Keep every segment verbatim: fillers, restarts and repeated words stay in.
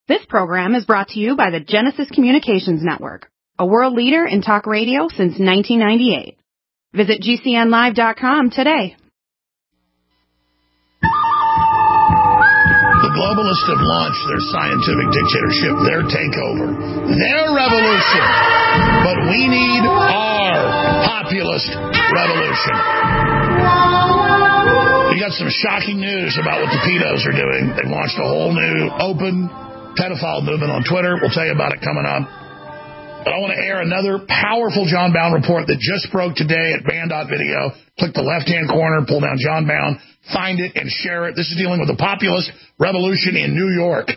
This program is brought to you by the Genesis Communications Network, a world leader in talk radio since nineteen ninety-eight. Visit G C N live dot com today. The globalists have launched their scientific dictatorship, their takeover, their revolution. But we need our populist revolution. We got some shocking news about what the pedos are doing. They've launched a whole new open pedophile movement on Twitter. We'll tell you about it coming up. But I want to air another powerful John Bowne report that just broke today at Band dot video. Click the left-hand corner, pull down John Bowne, find it, and share it. This is dealing with the populist revolution in New York.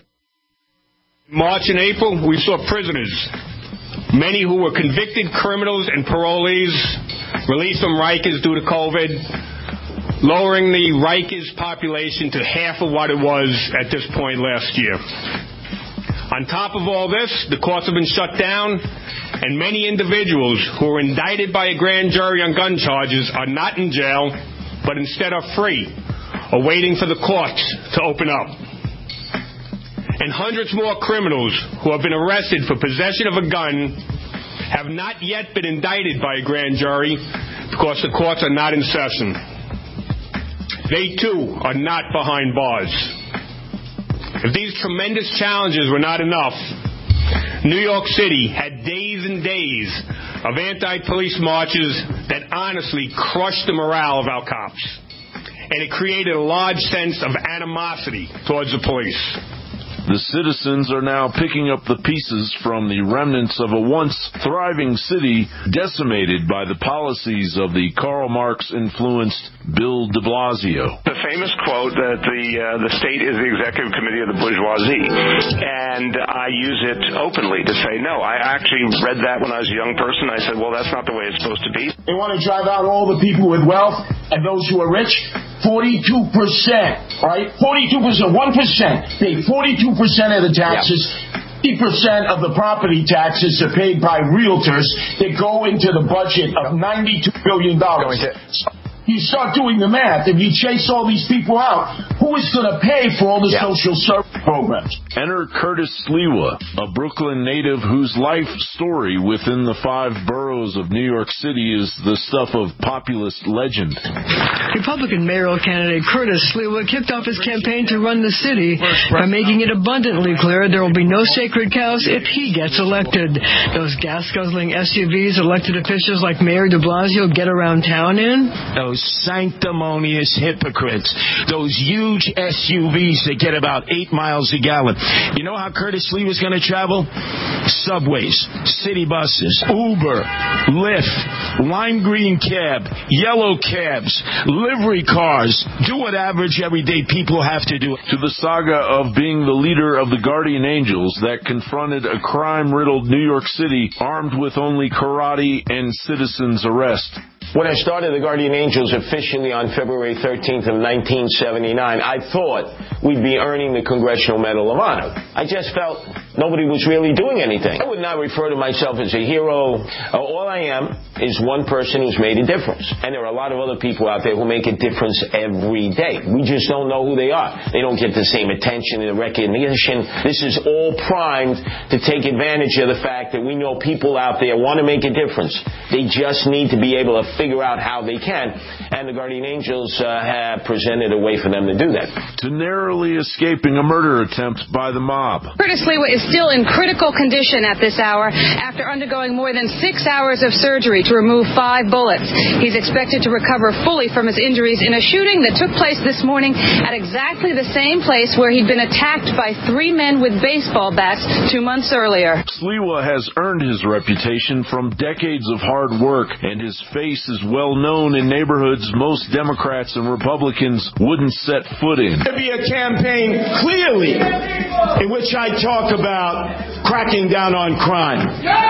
March and April, we saw prisoners, many who were convicted criminals and parolees, released from Rikers due to COVID, lowering the Rikers population to half of what it was at this point last year. On top of all this, the courts have been shut down, and many individuals who were indicted by a grand jury on gun charges are not in jail, but instead are free, or waiting for the courts to open up. And hundreds more criminals who have been arrested for possession of a gun have not yet been indicted by a grand jury because the courts are not in session. They, too, are not behind bars. If these tremendous challenges were not enough, New York City had days and days of anti-police marches that honestly crushed the morale of our cops. And it created a large sense of animosity towards the police. The citizens are now picking up the pieces from the remnants of a once thriving city decimated by the policies of the Karl Marx-influenced Bill de Blasio. The famous quote that the uh, the state is the executive committee of the bourgeoisie, and I use it openly to say, no, I actually read that when I was a young person. I said, well, that's not the way it's supposed to be. They want to drive out all the people with wealth and those who are rich. forty-two percent, right? forty-two percent, one percent pay forty-two percent of the taxes. fifty percent of the property taxes are paid by realtors that go into the budget of ninety-two billion dollars. You start doing the math. If you chase all these people out, who is going to pay for all the yeah. social service programs? Enter Curtis Sliwa, a Brooklyn native whose life story within the five boroughs of New York City is the stuff of populist legend. Republican mayoral candidate Curtis Sliwa kicked off his campaign to run the city by making it abundantly clear there will be no sacred cows if he gets elected. Those gas-guzzling S U Vs elected officials like Mayor de Blasio get around town in? Those sanctimonious hypocrites. Those huge S U Vs that get about eight miles a gallon. You know how Curtis Lee was going to travel? Subways, city buses, Uber, Lyft, lime green cab, yellow cabs, livery cars. Do what average everyday people have to do. To the saga of being the leader of the Guardian Angels that confronted a crime-riddled New York City armed with only karate and citizens' arrest. When I started the Guardian Angels officially on February thirteenth of nineteen seventy-nine, I thought we'd be earning the Congressional Medal of Honor. I just felt nobody was really doing anything. I would not refer to myself as a hero. All I am is one person who's made a difference. And there are a lot of other people out there who make a difference every day. We just don't know who they are. They don't get the same attention and recognition. This is all primed to take advantage of the fact that we know people out there want to make a difference. They just need to be able to figure out how they can, and the Guardian Angels uh, have presented a way for them to do that. To narrowly escaping a murder attempt by the mob. Curtis Sliwa is still in critical condition at this hour after undergoing more than six hours of surgery to remove five bullets. He's expected to recover fully from his injuries in a shooting that took place this morning at exactly the same place where he'd been attacked by three men with baseball bats two months earlier. Sliwa has earned his reputation from decades of hard work, and his face is well known in neighborhoods most Democrats and Republicans wouldn't set foot in. There be a campaign clearly in which I talk about cracking down on crime,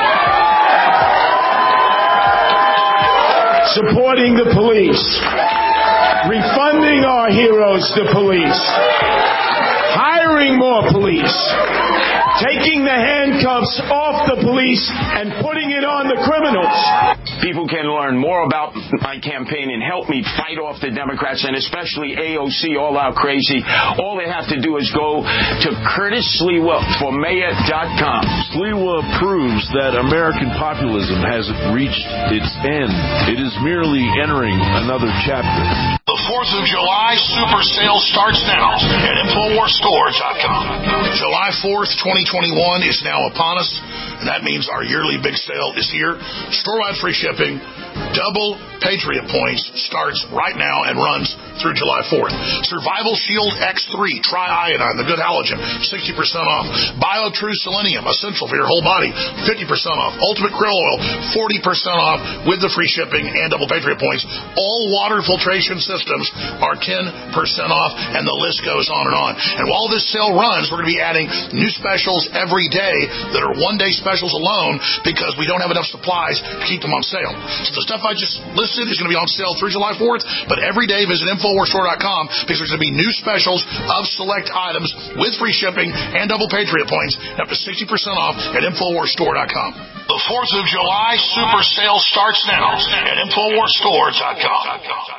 supporting the police, refunding our heroes, the police, hiring more police, taking the handcuffs off the police and putting it on the criminals. People can learn more about my campaign and help me fight off the Democrats, and especially A O C, All Out Crazy. All they have to do is go to Curtis Sliwa for mayor dot com. Sliwa proves that American populism hasn't reached its end. It is merely entering another chapter. The fourth of July Super Sale starts now at Infowars Store dot com. July fourth, twenty twenty-one is now upon us, and that means our yearly big sale is here. Store-wide free shipping, double Patriot points starts right now and runs through July fourth. Survival Shield X three, Tri-Iodine, the good halogen, sixty percent off. BioTrue Selenium, essential for your whole body, fifty percent off. Ultimate Krill Oil, forty percent off with the free shipping and double Patriot points. All water filtration systems are ten percent off, and the list goes on and on. And while this sale runs, we're going to be adding new specials every day that are one-day specials alone because we don't have enough supplies to keep them on sale. So the stuff I just listed is going to be on sale through July fourth, but every day visit Infowars Store dot com because there's going to be new specials of select items with free shipping and double Patriot points, up to sixty percent off at Infowars Store dot com. The fourth of July Super Sale starts now at Infowars Store dot com.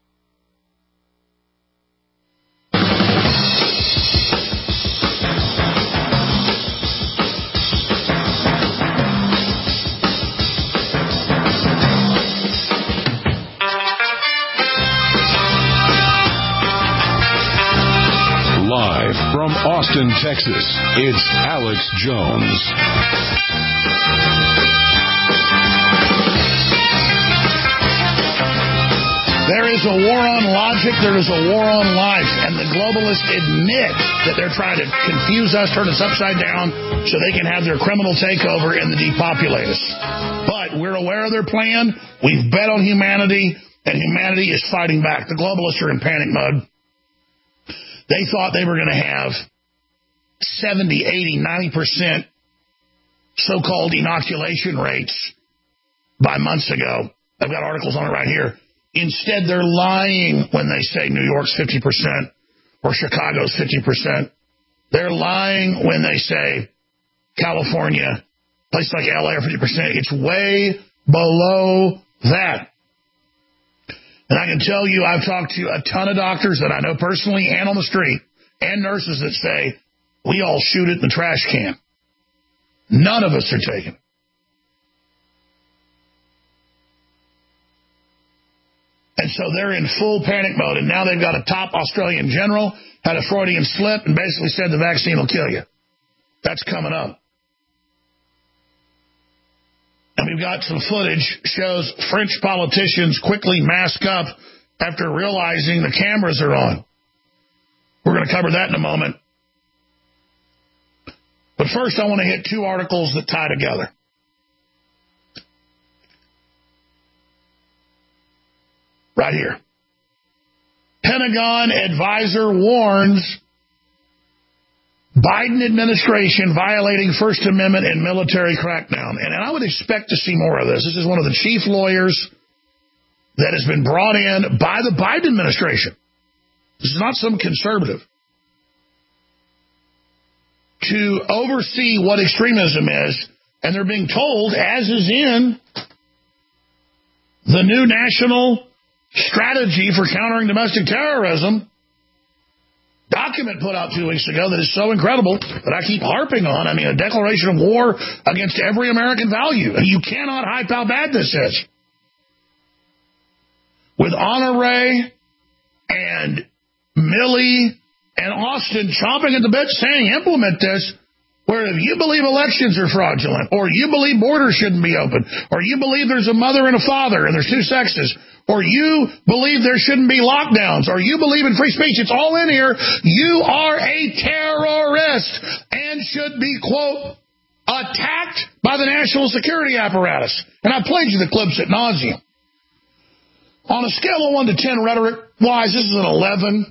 Live from Austin, Texas, it's Alex Jones. There is a war on logic, there is a war on life, and the globalists admit that they're trying to confuse us, turn us upside down, so they can have their criminal takeover and the depopulate us. But we're aware of their plan, we've bet on humanity, and humanity is fighting back. The globalists are in panic mode. They thought they were going to have seventy, eighty, ninety percent so-called inoculation rates by months ago. I've got articles on it right here. Instead, they're lying when they say New York's fifty percent or Chicago's fifty percent. They're lying when they say California, places like L A are fifty percent. It's way below that. And I can tell you, I've talked to a ton of doctors that I know personally and on the street, and nurses that say, we all shoot it in the trash can. None of us are taking it. And so they're in full panic mode, and now they've got a top Australian general, had a Freudian slip, and basically said the vaccine will kill you. That's coming up. And we've got some footage shows French politicians quickly mask up after realizing the cameras are on. We're going to cover that in a moment. But first, I want to hit two articles that tie together. Right here. Pentagon advisor warns Biden administration violating First Amendment and military crackdown. And, and I would expect to see more of this. This is one of the chief lawyers that has been brought in by the Biden administration. This is not some conservative. To oversee what extremism is. And they're being told, as is in the new national strategy for countering domestic terrorism document put out two weeks ago that is so incredible that I keep harping on. I mean, a declaration of war against every American value. You cannot hype how bad this is. With Honore and Milley and Austin chomping at the bit saying, implement this, where if you believe elections are fraudulent, or you believe borders shouldn't be open, or you believe there's a mother and a father and there's two sexes, or you believe there shouldn't be lockdowns, or you believe in free speech, it's all in here. You are a terrorist and should be, quote, attacked by the national security apparatus. And I played you the clips ad nauseum. On a scale of one to ten rhetoric-wise, this is an eleven.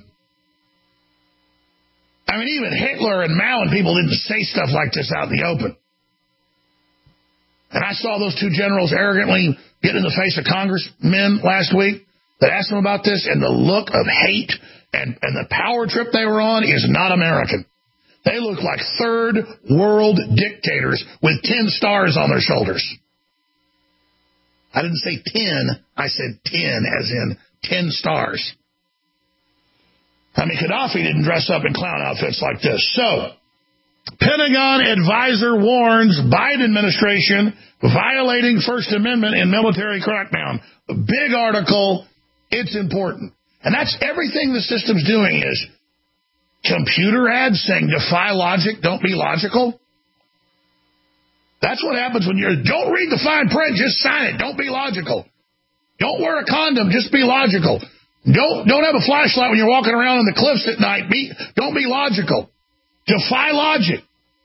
I mean, even Hitler and Mao and people didn't say stuff like this out in the open. And I saw those two generals arrogantly get in the face of congressmen last week that asked them about this, and the look of hate and, and the power trip they were on is not American. They look like third world dictators with ten stars on their shoulders. I didn't say ten, I said ten, as in ten stars. I mean, Gaddafi didn't dress up in clown outfits like this. So, Pentagon advisor warns Biden administration violating First Amendment in military crackdown. A big article. It's important. And that's everything the system's doing is computer ads saying defy logic, don't be logical. That's what happens when you're, don't read the fine print, just sign it. Don't be logical. Don't wear a condom, just be logical. Don't don't have a flashlight when you're walking around on the cliffs at night. Be, don't be logical. Defy logic.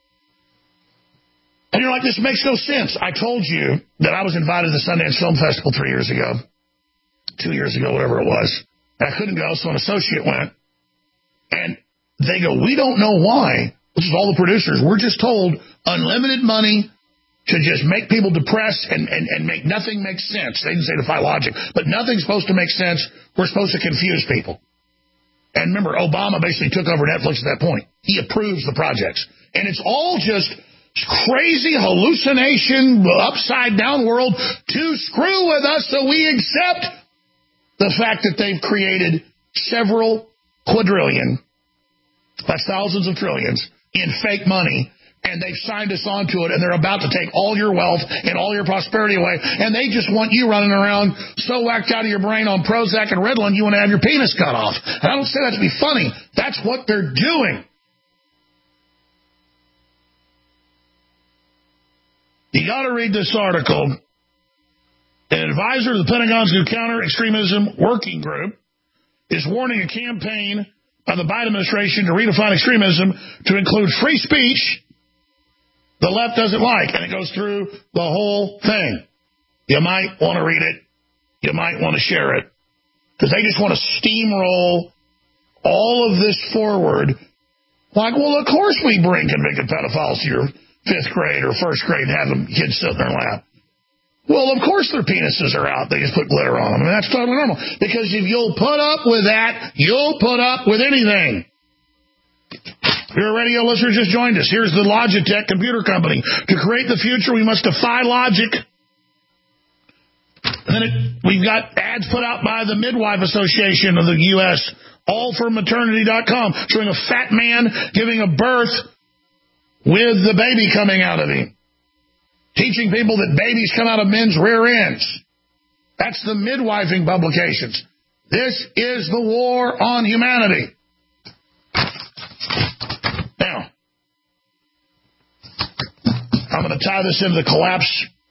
And you're like, this makes no sense. I told you that I was invited to the Sundance Film Festival three years ago, two years ago, whatever it was. And I couldn't go, so an associate went. And they go, we don't know why. This is all the producers. We're just told unlimited money to just make people depressed and, and, and make nothing make sense. They didn't say defy logic, but nothing's supposed to make sense. We're supposed to confuse people. And remember, Obama basically took over Netflix at that point. He approves the projects. And it's all just crazy hallucination, upside-down world to screw with us so we accept the fact that they've created several quadrillion, that's thousands of trillions, in fake money, and they've signed us onto it, and they're about to take all your wealth and all your prosperity away, and they just want you running around so whacked out of your brain on Prozac and Ritalin you want to have your penis cut off. And I don't say that to be funny. That's what they're doing. You got to read this article. An advisor to the Pentagon's new counter-extremism working group is warning a campaign by the Biden administration to redefine extremism to include free speech the left doesn't like. And it goes through the whole thing. You might want to read it. You might want to share it. Because they just want to steamroll all of this forward. Like, well, of course we bring convicted pedophiles to your fifth grade or first grade and have them kids sit in their lap. Well, of course their penises are out. They just put glitter on them. I mean, that's totally normal. Because if you'll put up with that, you'll put up with anything. If you're a radio listener just joined us, here's the Logitech computer company. To create the future, we must defy logic. And then it, we've got ads put out by the Midwife Association of the U S, all for maternity dot com, showing a fat man giving a birth with the baby coming out of him. Teaching people that babies come out of men's rear ends. That's the midwifing publications. This is the war on humanity. Now, I'm going to tie this into the collapse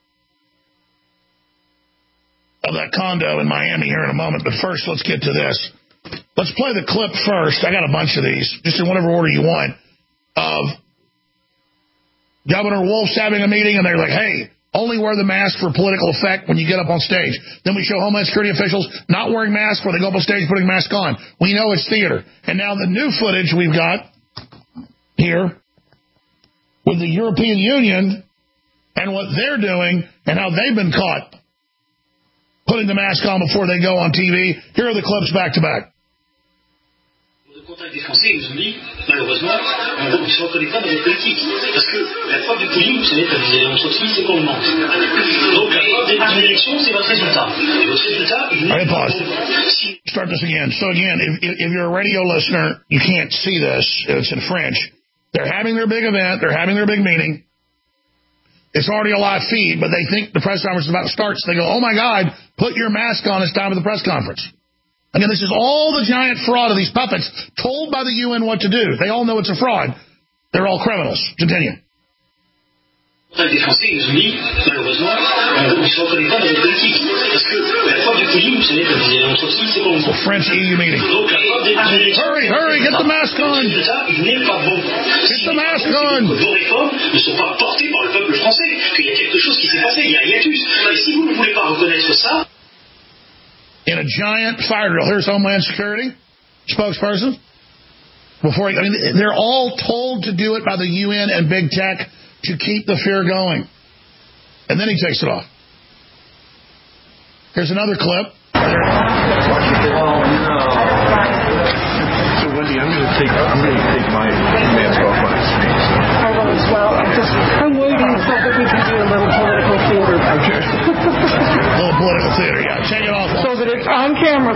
of that condo in Miami here in a moment, but first let's get to this. Let's play the clip first. I got a bunch of these, just in whatever order you want, of Governor Wolf's having a meeting, and they're like, hey, only wear the mask for political effect when you get up on stage. Then we show Homeland Security officials not wearing masks where they go up on stage putting masks on. We know it's theater. And now the new footage we've got here with the European Union and what they're doing and how they've been caught putting the mask on before they go on T V. Here are the clips back to back. Contact des Français, ils nous ont dit, malheureusement, on ne se reconnaît pas dans les politiques. Parce que la preuve du pudding, vous savez, comme disait l'entreprise, c'est qu'on le mente. Donc la preuve d'une élection, c'est votre résultat. Et votre résultat, il n'est pas bon. Start this again. So again, if, if you're a radio listener, you can't see this. It's in French. They're having their big event. They're having their big meeting. It's already a live feed, but they think the press conference is about to start. So they go, oh, my God, put your mask on. It's time for the press conference. Again, this is all the giant fraud of these puppets told by the U N what to do. They all know it's a fraud. They're all criminals. Continue. Contact des Français, ils nous ont dit, malheureusement, on ne se reconnaît pas dans les politiques. Parce que la preuve du pudding, vous savez, comme disait l'entreprise, c'est qu'on le ment. The French E U meeting. Donc la preuve d'une élection. Hurry, hurry, get the mask on. Le résultat, il n'est pas bon. Get the mask on. Vos réformes ne sont pas portées par le peuple français. Qu'il y a quelque chose qui s'est passé. Il y a un hiatus. Et si vous ne voulez pas reconnaître ça, in a giant fire drill. Here's Homeland Security spokesperson. Before, I mean, they're all told to do it by the U N and big tech to keep the fear going. And then he takes it off. Here's another clip. So Wendy, I'm going to take I'm going to take my mask off. I will as well. I'm just, I'm waiting so that we can do a little political theater. Okay. A little political theater, yeah. Take it off. So that it's on camera.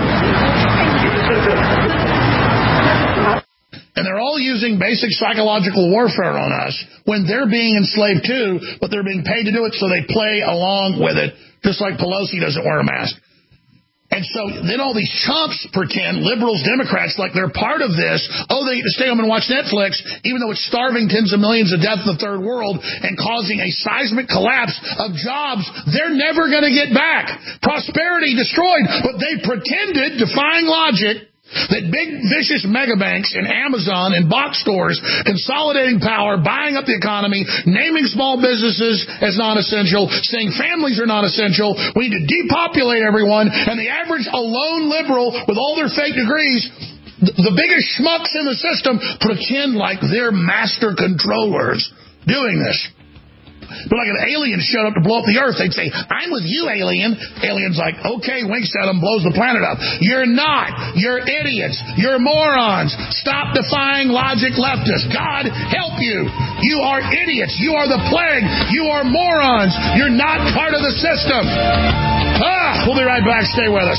And they're all using basic psychological warfare on us when they're being enslaved too, but they're being paid to do it, so they play along with it, just like Pelosi doesn't wear a mask. And so then all these chumps pretend, liberals, Democrats, like they're part of this. Oh, they get to stay home and watch Netflix, even though it's starving tens of millions to death in the third world and causing a seismic collapse of jobs they're never going to get back. Prosperity destroyed, but they pretended, defying logic, that big, vicious mega banks and Amazon and box stores consolidating power, buying up the economy, naming small businesses as non-essential, saying families are non-essential, we need to depopulate everyone, and the average alone liberal with all their fake degrees, the biggest schmucks in the system, pretend like they're master controllers doing this. But like an alien showed up to blow up the earth, they'd say, I'm with you, alien. Alien's like, okay, winks at him, blows the planet up. You're not. You're idiots. You're morons. Stop defying logic, leftists. God help you. You are idiots. You are the plague. You are morons. You're not part of the system. Ah, we'll be right back. Stay with us.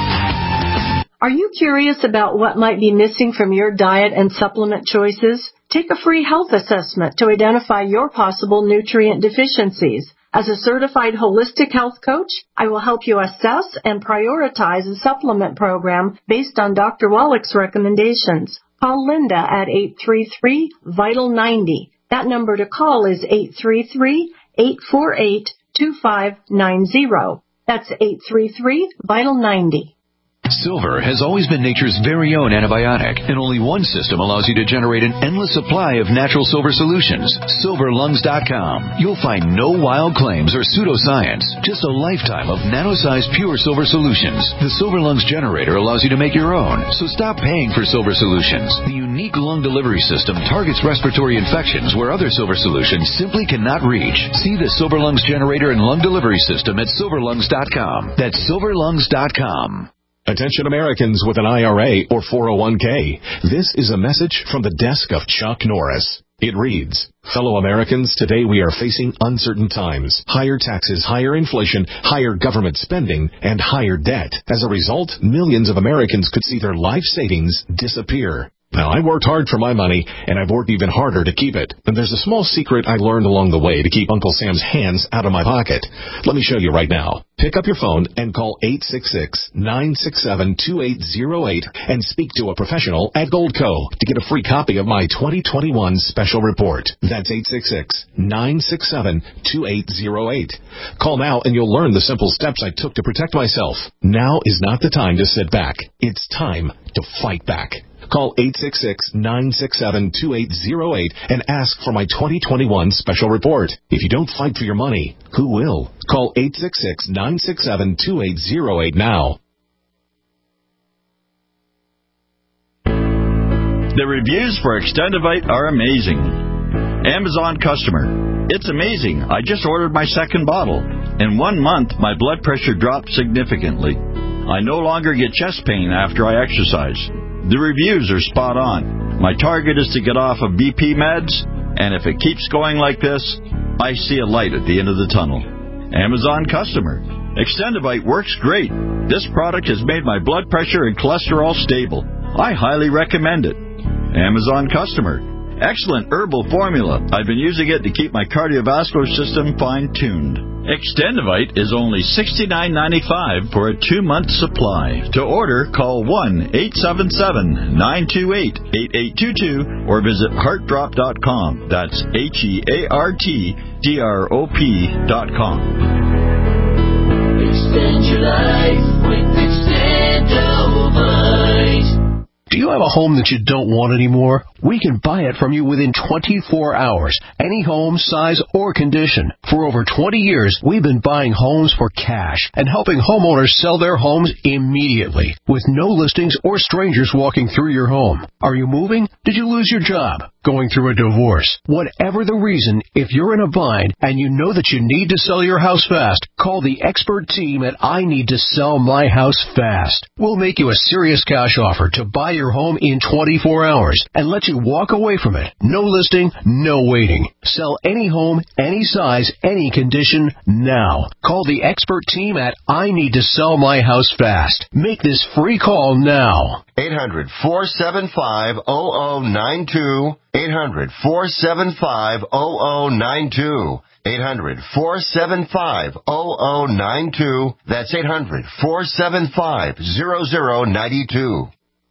Are you curious about what might be missing from your diet and supplement choices? Take a free health assessment to identify your possible nutrient deficiencies. As a certified holistic health coach, I will help you assess and prioritize a supplement program based on Doctor Wallach's recommendations. Call Linda at eight three three, vital ninety. That number to call is eight three three, eight four eight, two five nine zero. That's eight three three, vital ninety. Silver has always been nature's very own antibiotic, and only one system allows you to generate an endless supply of natural silver solutions. silver lungs dot com. You'll find no wild claims or pseudoscience, just a lifetime of nano-sized pure silver solutions. The Silver Lungs generator allows you to make your own, so stop paying for silver solutions. The unique lung delivery system targets respiratory infections where other silver solutions simply cannot reach. See the Silver Lungs generator and lung delivery system at silver lungs dot com. That's silver lungs dot com. Attention Americans with an I R A or four oh one k. This is a message from the desk of Chuck Norris. It reads, fellow Americans, today we are facing uncertain times. Higher taxes, higher inflation, higher government spending, and higher debt. As a result, millions of Americans could see their life savings disappear. Now, I worked hard for my money, and I've worked even harder to keep it. And there's a small secret I learned along the way to keep Uncle Sam's hands out of my pocket. Let me show you right now. Pick up your phone and call eight six six, nine six seven, two eight zero eight and speak to a professional at Goldco to get a free copy of my twenty twenty-one special report. That's eight six six, nine six seven, two eight zero eight. Call now and you'll learn the simple steps I took to protect myself. Now is not the time to sit back. It's time to fight back. Call eight six six, nine six seven, two eight zero eight and ask for my twenty twenty-one special report. If you don't fight for your money, who will? Call eight six six, nine six seven, two eight zero eight now. The reviews for Extendivite are amazing. Amazon customer. It's amazing. I just ordered my second bottle. In one month, my blood pressure dropped significantly. I no longer get chest pain after I exercise. The reviews are spot on. My target is to get off of B P meds, and if it keeps going like this, I see a light at the end of the tunnel. Amazon customer. Extendivite works great. This product has made my blood pressure and cholesterol stable. I highly recommend it. Amazon customer. Excellent herbal formula. I've been using it to keep my cardiovascular system fine-tuned. Extendivite is only sixty-nine ninety-five for a two-month supply. To order, call one eight seven seven, nine two eight, eight eight two two or visit heart drop dot com. That's H E A R T D R O P dot com. Extend your life with Extendivite. Do you have a home that you don't want anymore? We can buy it from you within twenty-four hours. Any home, size, or condition. For over twenty years, we've been buying homes for cash and helping homeowners sell their homes immediately with no listings or strangers walking through your home. Are you moving? Did you lose your job? going through a divorce. Whatever the reason, if you're in a bind and you know that you need to sell your house fast, call the expert team at I Need to Sell My House Fast. We'll make you a serious cash offer to buy your home in twenty-four hours and let you walk away from it. No listing, no waiting. Sell any home, any size, any condition, now. Call the expert team at I Need to Sell My House Fast. Make this free call now. eight hundred, four seven five, zero zero nine two. eight hundred, four seven five, zero zero nine two. eight hundred, four seven five, zero zero nine two. That's eight hundred, four seven five, zero zero nine two.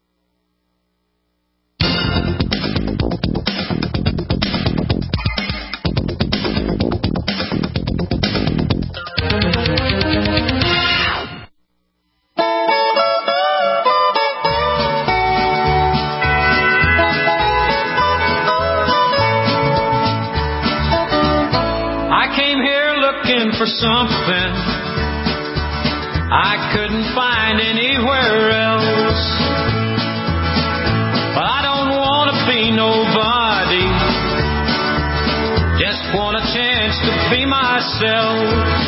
For something I couldn't find anywhere else, but I don't want to be nobody, just want a chance to be myself.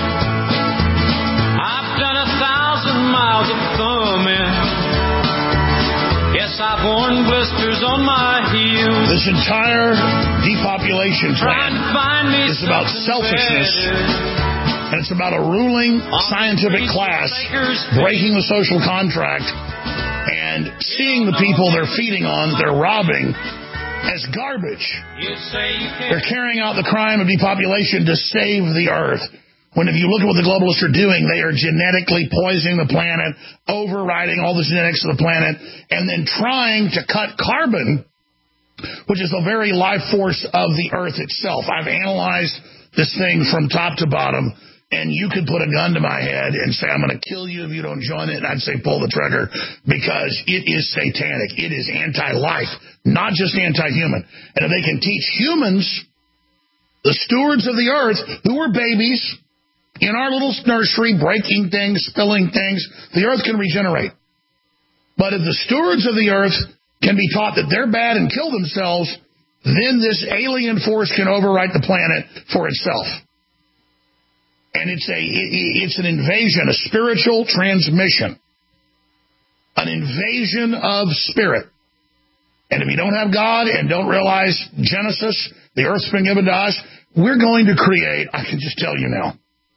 I've done a thousand miles of thumbing, yes, I've worn blisters on my heels. This entire depopulation plan is about selfishness. Better. And it's about a ruling scientific class breaking the social contract and seeing the people they're feeding on, they're robbing, as garbage. They're carrying out the crime of depopulation to save the earth. When if you look at what the globalists are doing, they are genetically poisoning the planet, overriding all the genetics of the planet, and then trying to cut carbon, which is the very life force of the earth itself. I've analyzed this thing from top to bottom. And you could put a gun to my head and say, I'm going to kill you if you don't join it. And I'd say, pull the trigger, because it is satanic. It is anti-life, not just anti-human. And if they can teach humans, the stewards of the earth, who were babies in our little nursery, breaking things, spilling things, the earth can regenerate. But if the stewards of the earth can be taught that they're bad and kill themselves, then this alien force can overwrite the planet for itself. And it's a it's an invasion, a spiritual transmission, an invasion of spirit. And if you don't have God and don't realize Genesis, the earth's been given to us, we're going to create, I can just tell you now,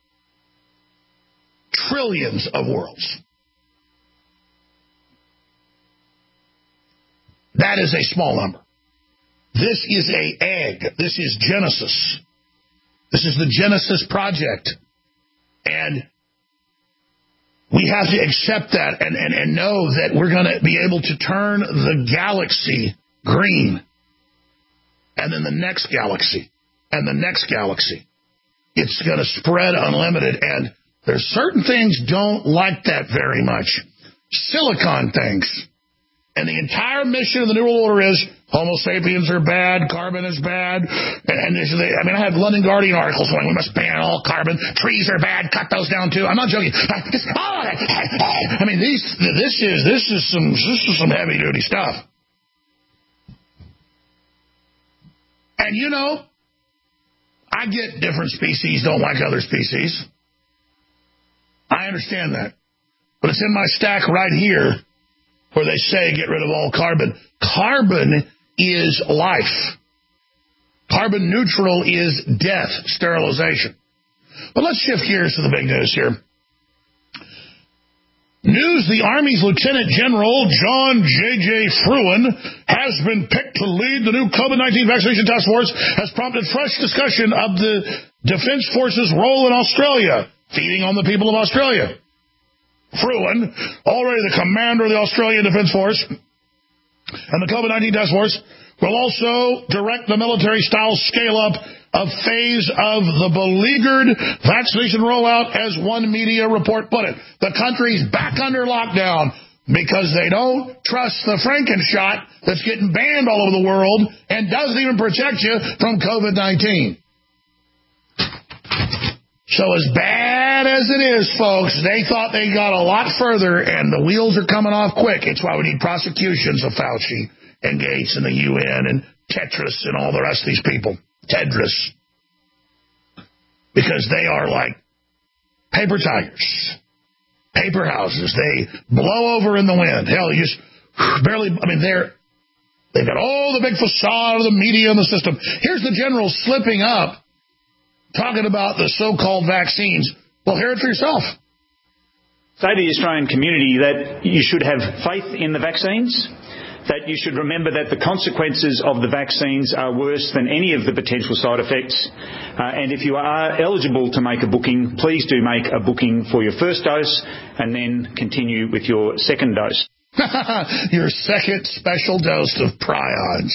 trillions of worlds. That is a small number. This is a egg. This is Genesis. This is the Genesis project. And we have to accept that and, and, and know that we're going to be able to turn the galaxy green. And then the next galaxy. And the next galaxy. It's going to spread unlimited. And there's certain things don't like that very much. Silicon things. And the entire mission of the New World Order is Homo sapiens are bad, carbon is bad. And, and I mean, I have London Guardian articles saying we must ban all carbon. Trees are bad, cut those down too. I'm not joking. I mean, these this is this is some this is some heavy duty stuff. And you know, I get different species don't like other species. I understand that, but it's in my stack right here. Where they say get rid of all carbon. Carbon is life. Carbon neutral is death, sterilization. But let's shift gears to the big news here. News, the Army's Lieutenant General John J J Fruin has been picked to lead the new COVID nineteen vaccination task force, has prompted fresh discussion of the Defense Force's role in Australia, feeding on the people of Australia. Fruin, already the commander of the Australian Defence Force and the COVID nineteen task force, will also direct the military-style scale-up of phase of the beleaguered vaccination rollout, as one media report put it. The country's back under lockdown because they don't trust the Frankenshot that's getting banned all over the world and doesn't even protect you from COVID nineteen. So as bad as it is, folks, they thought they got a lot further, and the wheels are coming off quick. It's why we need prosecutions of Fauci and Gates and the U N and Tetris and all the rest of these people. Tetris. Because they are like paper tigers. Paper houses. They blow over in the wind. Hell, you just barely, I mean, they're, they've got all the big facade of the media and the system. Here's the general slipping up, talking about the so-called vaccines. Well, hear it for yourself. Say to the Australian community that you should have faith in the vaccines, that you should remember that the consequences of the vaccines are worse than any of the potential side effects. Uh, and if you are eligible to make a booking, please do make a booking for your first dose and then continue with your second dose. Your second special dose of prions.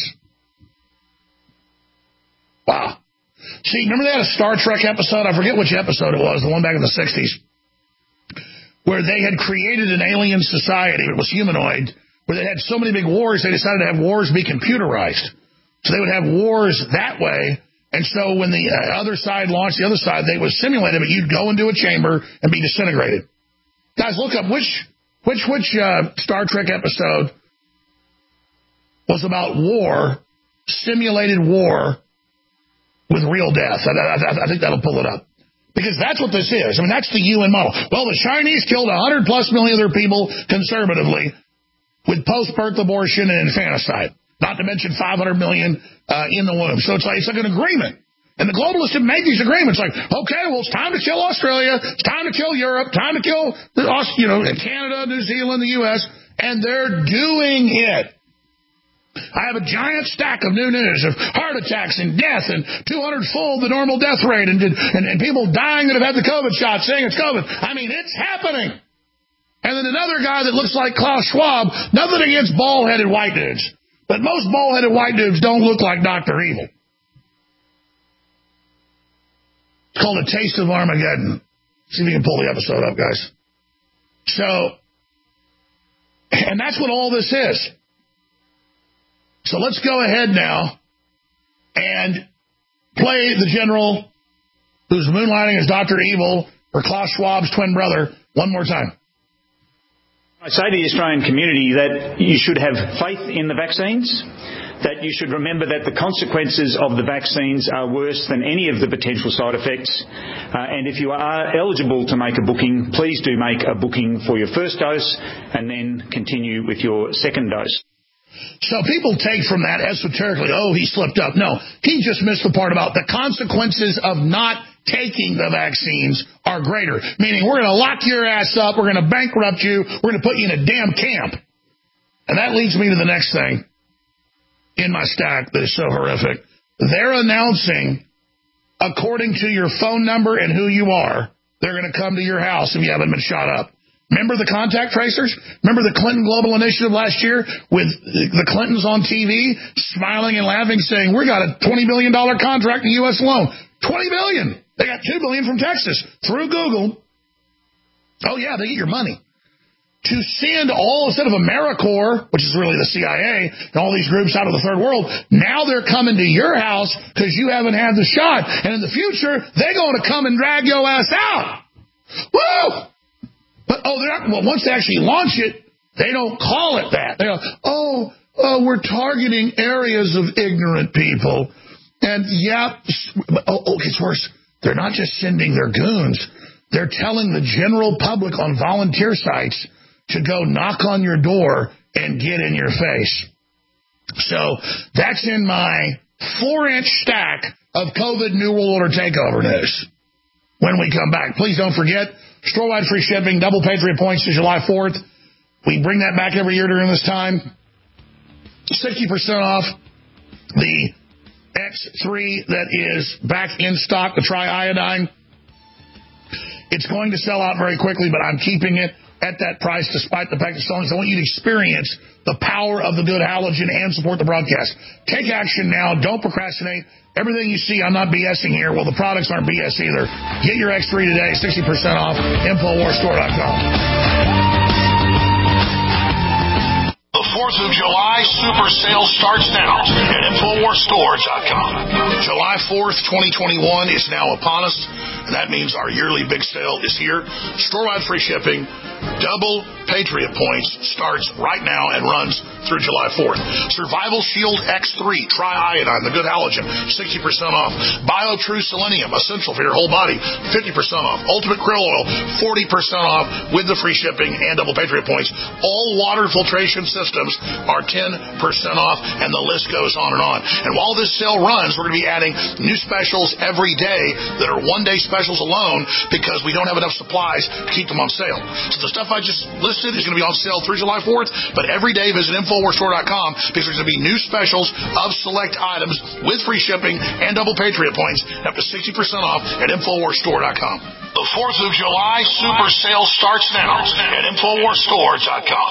Wow. See, remember they had a Star Trek episode? I forget which episode it was, the one back in the sixties, where they had created an alien society. It was humanoid, where they had so many big wars, they decided to have wars be computerized. So they would have wars that way. And so when the uh, other side launched the other side, they would simulate it, but you'd go into a chamber and be disintegrated. Guys, look up which which which uh, Star Trek episode was about war, simulated war with real death. I, I, I think that'll pull it up. Because that's what this is. I mean, that's the U N model. Well, the Chinese killed one hundred plus million of their people conservatively with post-birth abortion and infanticide. Not to mention five hundred million uh, in the womb. So it's like, it's like an agreement. And the globalists have made these agreements like, okay, well, it's time to kill Australia. It's time to kill Europe. Time to kill, the, you know, Canada, New Zealand, the U S. And they're doing it. I have a giant stack of new news of heart attacks and death and two hundred fold the normal death rate and, and, and people dying that have had the COVID shot saying it's COVID. I mean, it's happening. And then another guy that looks like Klaus Schwab, nothing against bald-headed white dudes, but most bald-headed white dudes don't look like Doctor Evil. It's called A Taste of Armageddon. See if you can pull the episode up, guys. So, and that's what all this is. So let's go ahead now and play the general who's moonlighting as Doctor Evil or Klaus Schwab's twin brother one more time. I say to the Australian community that you should have faith in the vaccines, that you should remember that the consequences of the vaccines are worse than any of the potential side effects. Uh, and if you are eligible to make a booking, please do make a booking for your first dose and then continue with your second dose. So people take from that esoterically, oh, he slipped up. No, he just missed the part about the consequences of not taking the vaccines are greater. Meaning we're going to lock your ass up, we're going to bankrupt you, we're going to put you in a damn camp. And that leads me to the next thing in my stack that is so horrific. They're announcing, according to your phone number and who you are, they're going to come to your house if you haven't been shot up. Remember the contact tracers? Remember the Clinton Global Initiative last year with the Clintons on T V smiling and laughing saying, we got a twenty billion dollars contract in the U S alone. twenty billion dollars. They got two billion dollars from Texas through Google. Oh, yeah, they get your money. To send all, instead of AmeriCorps, which is really the C I A, and all these groups out of the third world, now they're coming to your house because you haven't had the shot. And in the future, they're going to come and drag your ass out. Woo! But, oh, they're not, well, once they actually launch it, they don't call it that. They go, oh, oh, we're targeting areas of ignorant people. And, yeah, oh, oh, it's worse. They're not just sending their goons. They're telling the general public on volunteer sites to go knock on your door and get in your face. So that's in my four-inch stack of COVID New World Order takeover news. When we come back, please don't forget, store-wide free shipping, double Patriot points to July fourth. We bring that back every year during this time. sixty percent off the X three that is back in stock, the triiodine. It's going to sell out very quickly, but I'm keeping it at that price despite the fact it's selling. So I want you to experience the power of the good halogen and support the broadcast. Take action now. Don't procrastinate. Everything you see, I'm not BSing here. Well, the products aren't B S either. Get your X three today, sixty percent off, Infowars Store dot com. The fourth of July super sale starts now at Infowars Store dot com. July fourth, twenty twenty-one is now upon us, and that means our yearly big sale is here. Store-wide free shipping, Double Patriot Points starts right now and runs through July fourth. Survival Shield X three, Tri-Iodine, the good halogen, sixty percent off. BioTrue Selenium, essential for your whole body, fifty percent off. Ultimate Krill Oil, forty percent off with the free shipping and double Patriot Points. All water filtration systems are ten percent off, and the list goes on and on. And while this sale runs, we're going to be adding new specials every day that are one-day specials alone because we don't have enough supplies to keep them on sale. So the stuff I just listed is going to be on sale through July fourth, but every day visit Infowars Store dot com because there's going to be new specials of select items with free shipping and double Patriot Points up to sixty percent off at Infowars Store dot com. The fourth of July super sale starts now at Infowars Store dot com.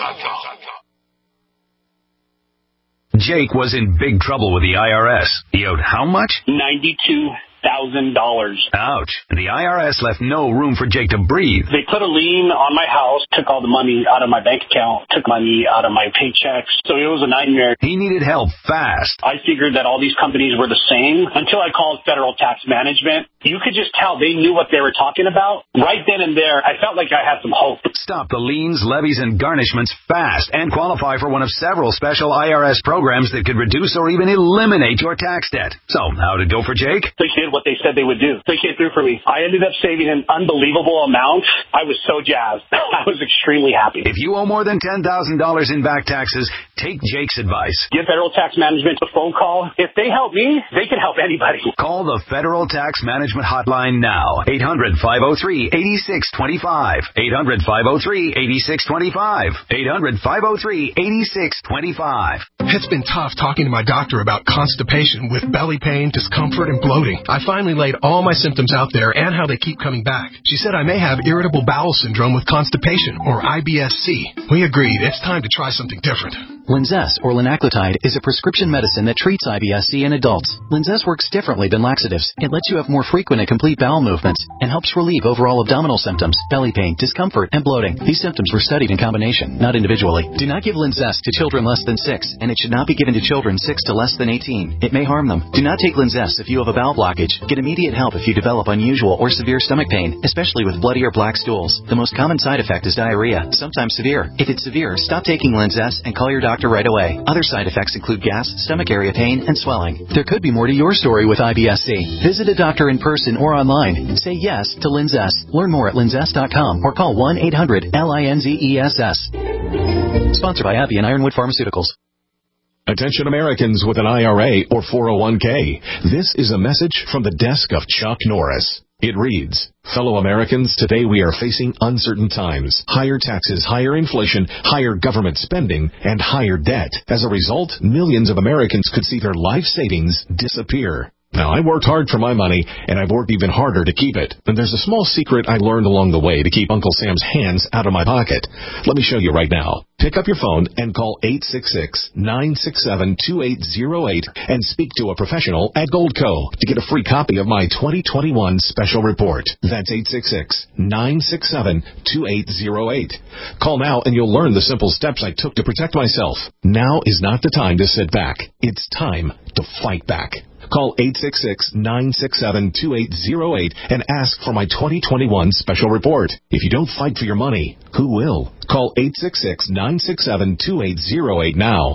Jake was in big trouble with the I R S. He owed how much? ninety-two thousand dollars. Ouch. The I R S left no room for Jake to breathe. They put a lien on my house, took all the money out of my bank account, took money out of my paychecks. So it was a nightmare. He needed help fast. I figured that all these companies were the same until I called Federal Tax Management. You could just tell they knew what they were talking about. Right then and there, I felt like I had some hope. Stop the liens, levies, and garnishments fast and qualify for one of several special I R S programs that could reduce or even eliminate your tax debt. So, how'd it go for Jake? They did what they said they would do. They came through for me. I ended up saving an unbelievable amount. I was so jazzed. I was extremely happy. If you owe more than ten thousand dollars in back taxes, take Jake's advice. Give Federal Tax Management a phone call. If they help me, they can help anybody. Call the Federal Tax Management Hotline now. eight hundred, five oh three, eight six two five. eight hundred, five oh three, eight six two five. eight hundred, five oh three, eight six two five. It's been tough talking to my doctor about constipation with belly pain, discomfort, and bloating. I finally laid all my symptoms out there and how they keep coming back. She said I may have irritable bowel syndrome with constipation, or I B S C. We agreed it's time to try something different. Linzess, or linaclotide, is a prescription medicine that treats I B S C in adults. Linzess works differently than laxatives. It lets you have more frequent and complete bowel movements and helps relieve overall abdominal symptoms, belly pain, discomfort, and bloating. These symptoms were studied in combination, not individually. Do not give Linzess to children less than six, and it should not be given to children six to less than eighteen. It may harm them. Do not take Linzess if you have a bowel blockage. Get immediate help if you develop unusual or severe stomach pain, especially with bloody or black stools. The most common side effect is diarrhea, sometimes severe. If it's severe, stop taking Linzess and call your doctor right away. Other side effects include gas, stomach area pain, and swelling. There could be more to your story with I B S C. Visit a doctor in person or online. Say yes to Linzess. Learn more at linzess dot com or call one eight hundred L I N Z E S S. Sponsored by AbbVie and Ironwood Pharmaceuticals. Attention Americans with an I R A or four oh one k. This is a message from the desk of Chuck Norris. It reads, fellow Americans, today we are facing uncertain times. Higher taxes, higher inflation, higher government spending, and higher debt. As a result, millions of Americans could see their life savings disappear. Now, I worked hard for my money, and I've worked even harder to keep it. And there's a small secret I learned along the way to keep Uncle Sam's hands out of my pocket. Let me show you right now. Pick up your phone and call eight six six, nine six seven, two eight zero eight and speak to a professional at Goldco to get a free copy of my twenty twenty-one special report. That's eight six six, nine six seven, two eight zero eight. Call now and you'll learn the simple steps I took to protect myself. Now is not the time to sit back. It's time to fight back. Call eight six six, nine six seven, two eight zero eight and ask for my twenty twenty-one special report. If you don't fight for your money, who will? Call eight six six, nine six seven, two eight zero eight now.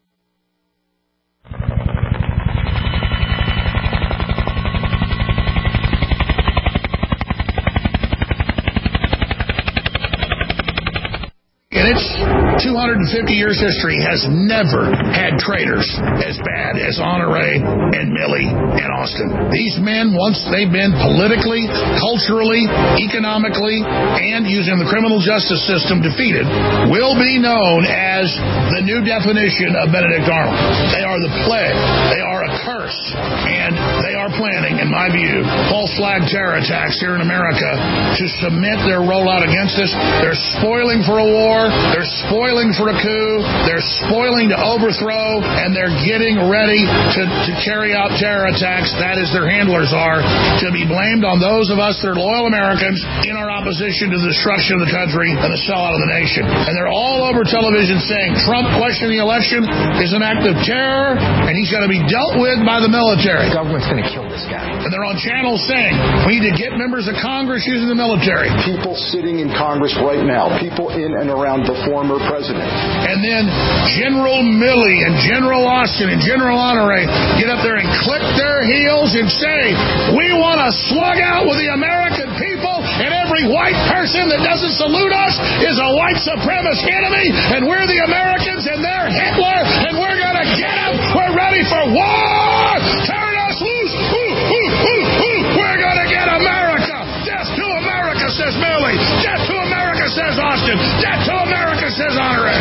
In its two hundred fifty years history has never had traitors as bad as Honore and Milley and Austin. These men, once they've been politically, culturally, economically, and using the criminal justice system defeated, will be known as the new definition of Benedict Arnold. They are the plague. They are a curse. And they are planning, in my view, false flag terror attacks here in America to cement their rollout against us. They're spoiling for a war. They're spoiling for a coup. They're spoiling to overthrow, and they're getting ready to, to carry out terror attacks. That is, their handlers are, to be blamed on those of us that are loyal Americans in our opposition to the destruction of the country and the sellout of the nation. And they're all over television saying Trump questioning the election is an act of terror, and he's going to be dealt with by by the military. The government's going to kill this guy. And they're on channels saying, we need to get members of Congress using the military. People sitting in Congress right now, people in and around the former president. And then General Milley and General Austin and General Honore get up there and click their heels and say, we want to slug out with the American people, and every white person that doesn't salute us is a white supremacist enemy, and we're the Americans and they're Hitler, and we're going to get them. We're ready for war. Turn us loose. Ooh, ooh, ooh, ooh. We're going to get America. Death to America, says Milley. Death to America, says Austin. Death to America, says Honore.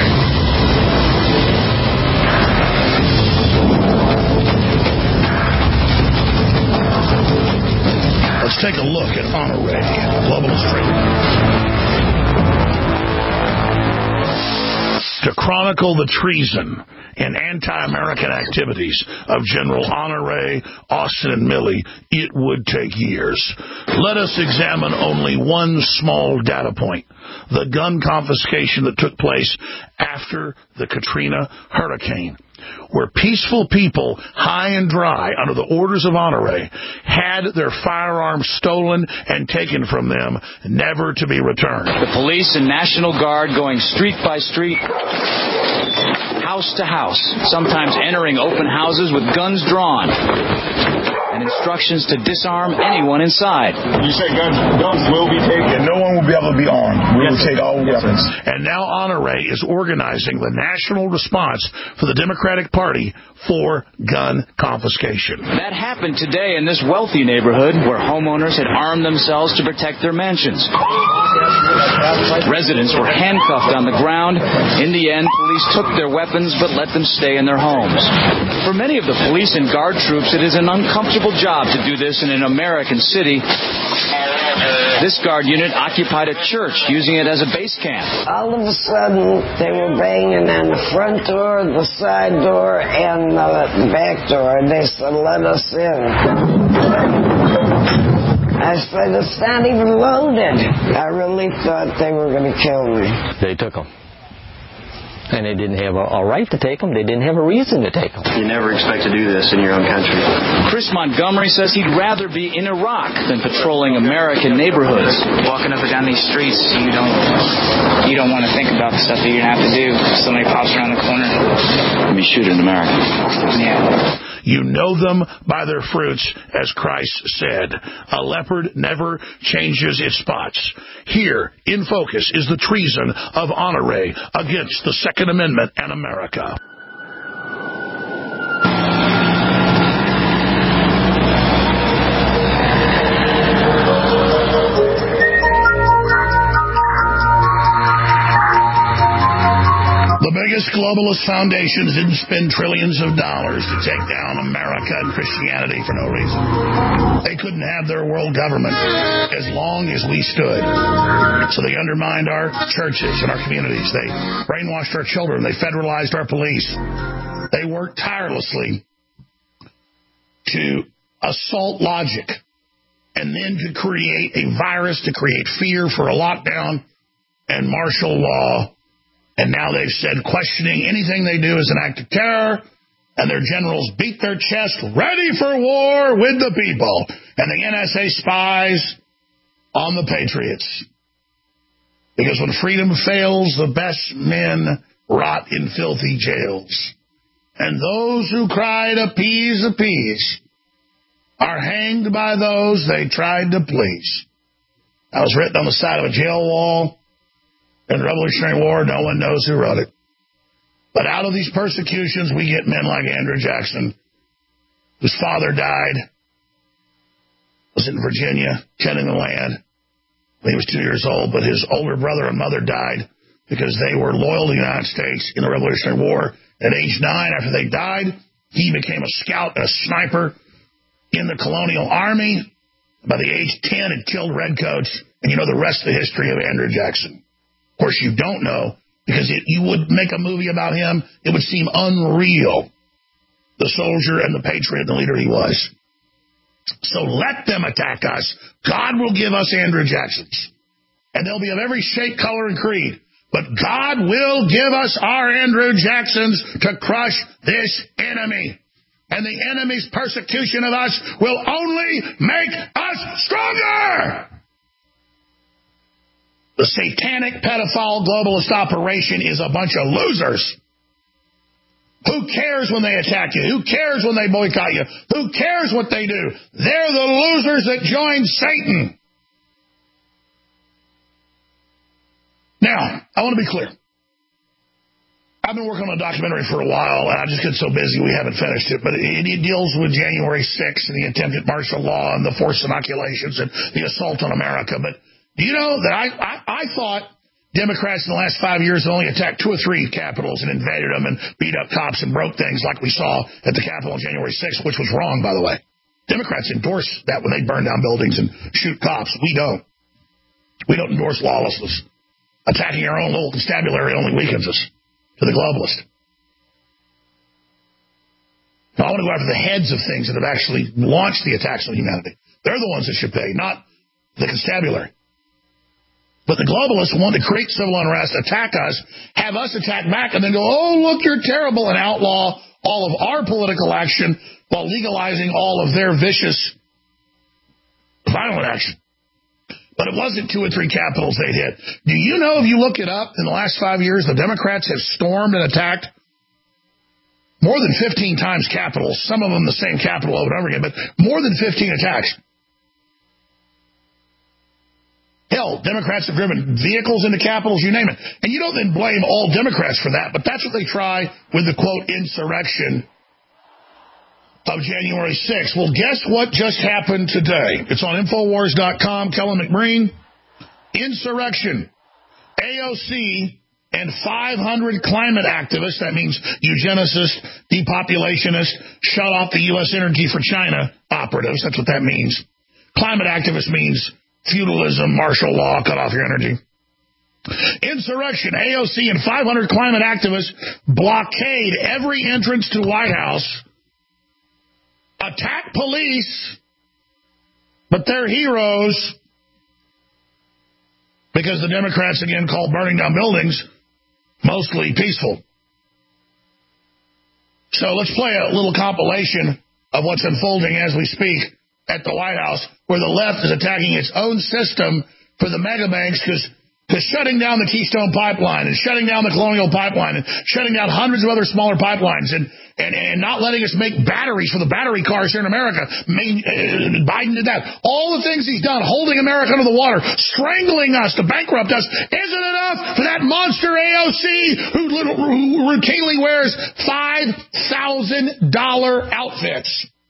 Let's take a look at Honore, globalist trader. To chronicle the treason and anti-American activities of General Honore, Austin, and Milley, it would take years. Let us examine only one small data point: the gun confiscation that took place after the Katrina hurricane, where peaceful people, high and dry, under the orders of Honore, had their firearms stolen and taken from them, never to be returned. The police and National Guard going street by street, house to house, sometimes entering open houses with guns drawn, and instructions to disarm anyone inside. You said guns, guns will be taken. No one will be able to be armed. We yes, will take all yes, weapons. And now Honore is organizing the national response for the Democratic Party for gun confiscation. That happened today in this wealthy neighborhood where homeowners had armed themselves to protect their mansions. Residents were handcuffed on the ground. In the end, police took their weapons but let them stay in their homes. For many of the police and guard troops, it is an uncomfortable job to do this in an American city. This guard unit occupied a church, using it as a base camp. All of a sudden, they were banging on the front door, the side door, and the back door. They said, let us in. I said, it's not even loaded. I really thought they were going to kill me. They took them. And they didn't have a, a right to take them. They didn't have a reason to take them. You never expect to do this in your own country. Chris Montgomery says he'd rather be in Iraq than patrolling American neighborhoods. Walking up and down these streets, you don't you don't want to think about the stuff that you're going to have to do. Somebody pops around the corner. Let me shoot in America. Yeah. You know them by their fruits, as Christ said. A leopard never changes its spots. Here, in focus, is the treason of Honore against the Second Amendment and America. The biggest globalist foundations didn't spend trillions of dollars to take down America and Christianity for no reason. They couldn't have their world government as long as we stood. So they undermined our churches and our communities. They brainwashed our children. They federalized our police. They worked tirelessly to assault logic and then to create a virus, to create fear for a lockdown and martial law. And now they've said questioning anything they do is an act of terror, and their generals beat their chest, ready for war with the people. And the N S A spies on the patriots. Because when freedom fails, the best men rot in filthy jails. And those who cried, appease, appease, are hanged by those they tried to please. That was written on the side of a jail wall. In the Revolutionary War, no one knows who wrote it. But out of these persecutions, we get men like Andrew Jackson, whose father died, was in Virginia, tending the land when he was two years old, but his older brother and mother died because they were loyal to the United States in the Revolutionary War. At age nine, after they died, he became a scout and a sniper in the colonial army. By the age ten, had killed redcoats, and you know the rest of the history of Andrew Jackson. Of course, you don't know, because it, you would make a movie about him, it would seem unreal, the soldier and the patriot and the leader he was. So let them attack us. God will give us Andrew Jacksons. And they'll be of every shape, color, and creed. But God will give us our Andrew Jacksons to crush this enemy. And the enemy's persecution of us will only make us stronger. The satanic pedophile globalist operation is a bunch of losers. Who cares when they attack you? Who cares when they boycott you? Who cares what they do? They're the losers that joined Satan. Now, I want to be clear. I've been working on a documentary for a while, and I just get so busy we haven't finished it, but it, it deals with January sixth and the attempted martial law and the forced inoculations and the assault on America. But do you know that I, I, I thought Democrats in the last five years only attacked two or three capitals and invaded them and beat up cops and broke things like we saw at the Capitol on January sixth, which was wrong, by the way. Democrats endorse that when they burn down buildings and shoot cops. We don't. We don't endorse lawlessness. Attacking our own little constabulary only weakens us to the globalist. Now, I want to go after the heads of things that have actually launched the attacks on humanity. They're the ones that should pay, not the constabulary. But the globalists want to create civil unrest, attack us, have us attack back, and then go, oh, look, you're terrible, and outlaw all of our political action while legalizing all of their vicious violent action. But it wasn't two or three capitals they hit. Do you know, if you look it up, in the last five years, the Democrats have stormed and attacked more than fifteen times capitals, some of them the same capital over and over again, but more than fifteen attacks. Hell, Democrats have driven vehicles into capitals, you name it. And you don't then blame all Democrats for that, but that's what they try with the, quote, insurrection of January sixth. Well, guess what just happened today? It's on Infowars dot com, Kellen McBreen. Insurrection. A O C and five hundred climate activists, that means eugenicists, depopulationists, shut off the U S energy for China operatives. That's what that means. Climate activist means feudalism, martial law, cut off your energy. Insurrection. A O C and five hundred climate activists blockade every entrance to White House, attack police, but they're heroes because the Democrats, again, call burning down buildings mostly peaceful. So let's play a little compilation of what's unfolding as we speak at the White House, where the left is attacking its own system for the mega banks because shutting down the Keystone Pipeline and shutting down the Colonial Pipeline and shutting down hundreds of other smaller pipelines and, and, and not letting us make batteries for the battery cars here in America. Main, uh, Biden did that. All the things he's done, holding America under the water, strangling us to bankrupt us, isn't enough for that monster A O C who, who routinely wears five thousand dollars outfits.